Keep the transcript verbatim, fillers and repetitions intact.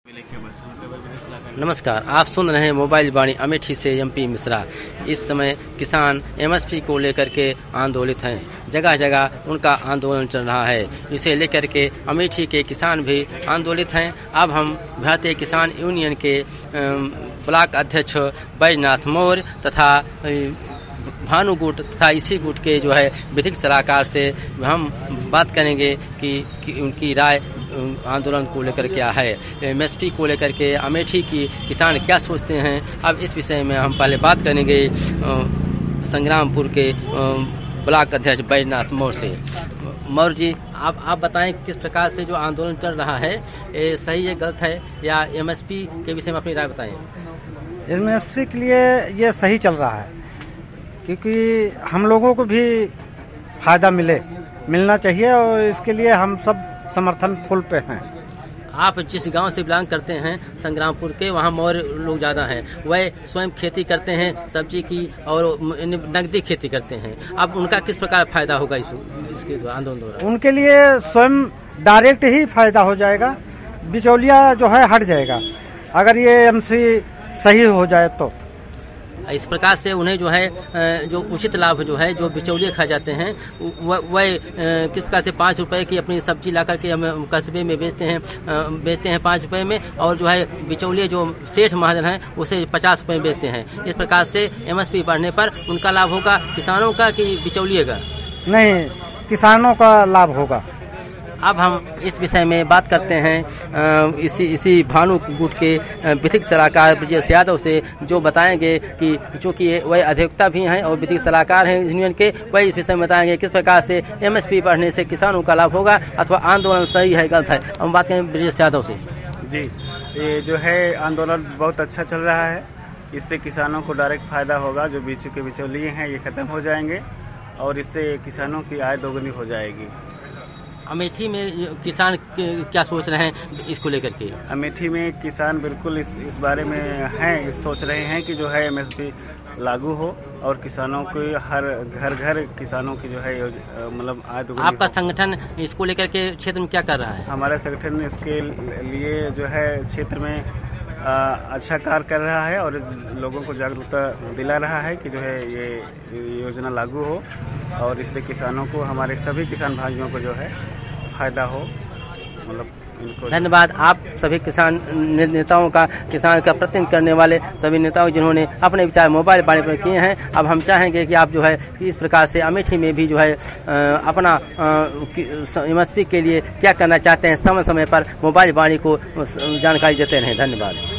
नमस्कार, आप सुन रहे हैं मोबाइल वाणी अमेठी से एमपी मिश्रा। इस समय किसान एमएसपी को लेकर के आंदोलित हैं। जगह जगह उनका आंदोलन चल रहा है। इसे लेकर के अमेठी के किसान भी आंदोलित हैं। अब हम भारतीय किसान यूनियन के ब्लॉक अध्यक्ष बैजनाथ मौर्य तथा भानु गुट तथा इसी गुट के जो है विधिक सलाहकार से हम बात करेंगे कि, कि उनकी राय आंदोलन को लेकर क्या है, एमएसपी को लेकर के अमेठी की किसान क्या सोचते हैं। अब इस विषय में हम पहले बात करेंगे संग्रामपुर के ब्लॉक अध्यक्ष बैजनाथ मौर्य से। मौर्य जी, आप आप बताएं किस प्रकार से जो आंदोलन चल रहा है, ये सही है गलत है, या एमएसपी के विषय में अपनी राय बताएं। एमएसपी के लिए ये सही चल रहा है, क्योंकि हम लोगों को भी फायदा मिले मिलना चाहिए और इसके लिए हम सब समर्थन फुल पे हैं। आप जिस गांव से बिलोंग करते हैं संग्रामपुर के, वहाँ मौर्य लोग ज्यादा हैं। वह स्वयं खेती करते हैं सब्जी की और नकदी खेती करते हैं। अब उनका किस प्रकार फायदा होगा इस, इसके आंदोलन द्वारा? उनके लिए स्वयं डायरेक्ट ही फायदा हो जाएगा, बिचौलिया जो है हट जाएगा अगर ये एमसी सही हो जाए तो। इस प्रकार से उन्हें जो है जो उचित लाभ जो है जो बिचौलिए खा जाते हैं वह किस प्रकार से पाँच रुपए की अपनी सब्जी ला करके हम कस्बे में बेचते हैं बेचते हैं पाँच रुपए में, और जो है बिचौलिए जो सेठ महाजन है उसे पचास रुपए में बेचते हैं। इस प्रकार से एमएसपी बढ़ने पर उनका लाभ होगा किसानों का कि बिचौलिए का? नहीं, किसानों का लाभ होगा। अब हम इस विषय में बात करते हैं इसी इसी भानु गुट के विधिक सलाहकार ब्रजेश यादव से, जो बताएंगे कि चूंकि वह अधिवक्ता भी हैं और विधिक सलाहकार हैं यूनियन के, वह इस विषय में बताएंगे किस प्रकार से एमएसपी बढ़ने से किसानों का लाभ होगा अथवा आंदोलन सही है गलत है। हम बात करें ब्रजेश यादव से। जी, ये जो है आंदोलन बहुत अच्छा चल रहा है। इससे किसानों को डायरेक्ट फायदा होगा। जो बीच के बिचौलिए हैं ये खत्म हो जाएंगे और इससे किसानों की आय दोगुनी हो जाएगी। अमेठी में किसान क्या सोच रहे हैं इसको लेकर के? अमेठी में किसान बिल्कुल इस इस बारे में हैं, सोच रहे हैं कि जो है एमएसपी लागू हो और किसानों को हर घर घर किसानों की जो है मतलब आय दोगुनी। आपका संगठन इसको लेकर के क्षेत्र में क्या कर रहा है? हमारा संगठन इसके लिए जो है क्षेत्र में आ, अच्छा कार्य कर रहा है और लोगों को जागरूकता दिला रहा है कि जो है ये योजना लागू हो और इससे किसानों को, हमारे सभी किसान भाइयों को जो है फायदा हो। मतलब धन्यवाद आप सभी किसान नेताओं का, किसान का प्रतिनिधित्व करने वाले सभी नेताओं जिन्होंने अपने विचार मोबाइल वाणी पर किए हैं। अब हम चाहेंगे कि आप जो है इस प्रकार से अमेठी में भी जो है अपना एमएसपी के लिए क्या करना चाहते हैं समय समय पर मोबाइल वाणी को जानकारी देते रहें। धन्यवाद।